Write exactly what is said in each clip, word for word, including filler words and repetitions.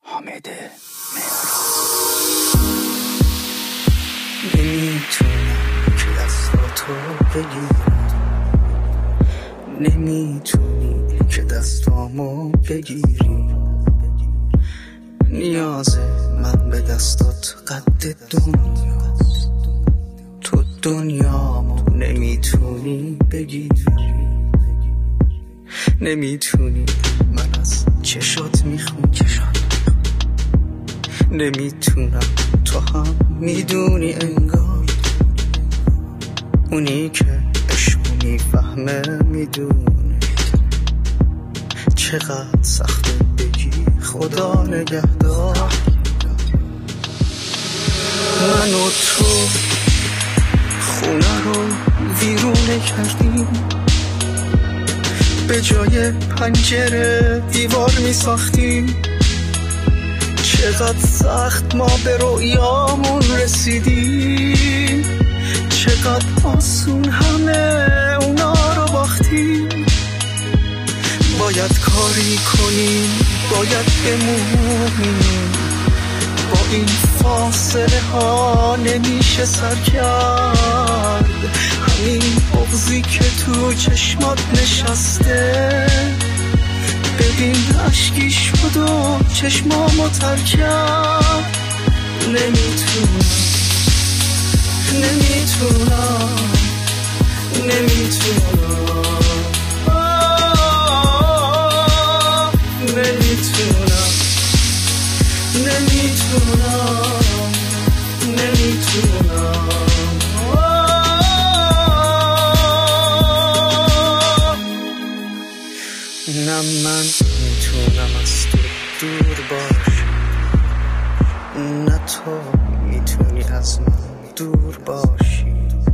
حامد نمیتونم که دستاتو بگیرم، نمیتونی که دستامو بگیری. نیاز من به دستات قد دنیاست، تو دنیامو نمیتونی بگیری. نمیتونی من از چشات میخونی، نمیتونم تو هم میدونی انگار اونی که عشقو میفهمه میدونه چقدر سخته بگی خدا نگهدار. من و تو خونه رو ویرونه کردیم، به جای پنجره دیوار میساختیم. چقدر سخت ما به رویامون رسیدیم، چقدر آسون همه اونا رو باختیم. باید کاری کنیم، باید بمونیم، با این فاصله ها نمیشه سر کرد. همین بغضی که تو چشمات نشسته، ببین عشقی شد و چشمامو تر کرد. نمیتونم نمیتونم نمیتونم آه نمیتونم نمیتونم نمیتونم نه من میتونم از تو دور باشم، نه تو میتونی از من دور باشی.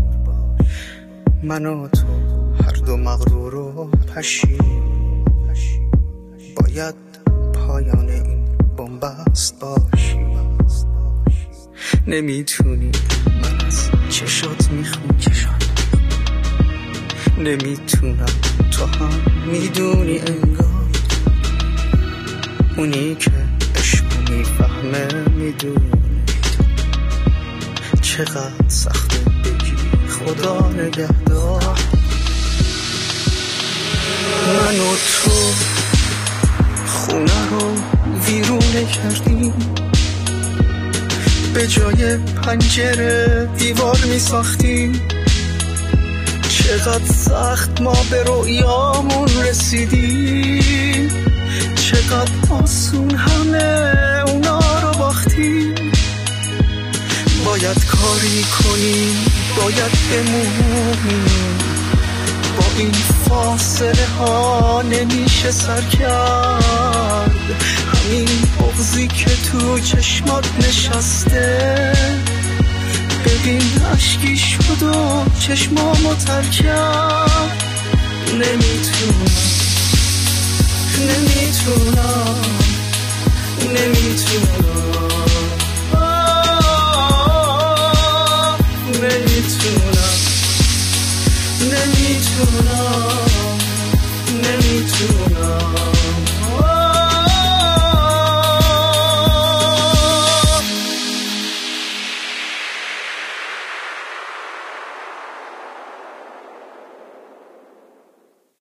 من و تو هر دو مغرور و پشیم، باید پایان این بنبست باشی. نمیتونی من از چشات میخونی، نمیتونم تو هم میدونی انگار اونی که عشقو میفهمه میدونه چقدر سخته بگی خدا نگهدار. من و تو خونه رو ویرونه کردیم، به جای پنجره دیوار میساختیم. چقدر سخت ما به رویامون رسیدیم، چقدر آسون همه اونا رو باختیم. باید کاری کنیم، باید بمونیم، با این فاصله ها نمیشه سر کرد. همین بغضی که تو چشمات نشسته، ببین عشقی شد و چشمامو تر کرد. نمیتونم نمیتونم نمیتونم آه نمیتونم نمیتونم نمیتونم